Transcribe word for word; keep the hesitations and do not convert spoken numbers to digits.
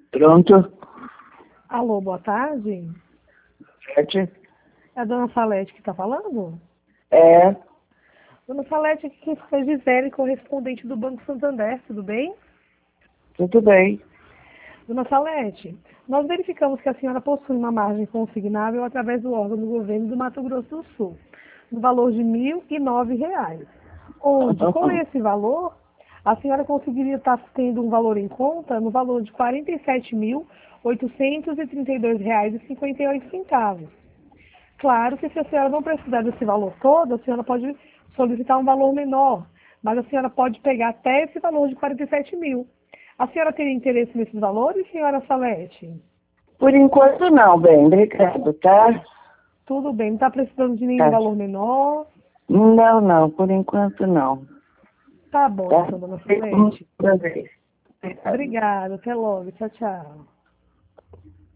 Pronto? Alô, boa tarde. Sete? É a dona Salete que está falando? É, Dona Salete, aqui quem fala é Gisele, correspondente do Banco Santander, tudo bem? tudo bem. Dona Salete, nós verificamos que a senhora possui uma margem consignável através do órgão do governo do Mato Grosso do Sul, no valor de mil e nove reais, onde, com esse valor, a senhora conseguiria estar tendo um valor em conta no valor de quarenta e sete mil, oitocentos e trinta e dois reais e cinquenta e oito centavos. Claro que se a senhora não precisar desse valor todo, a senhora pode solicitar um valor menor, mas a senhora pode pegar até esse valor de quarenta e sete mil. A senhora teria interesse nesses valores, senhora Salete? Por enquanto não, bem, obrigado, tá? Tudo bem, não está precisando de nenhum Tá. valor menor? Não, não, por enquanto não. Tá bom, Tá? então, dona Salete. Outra vez. Obrigado. Obrigada, até logo, tchau, tchau.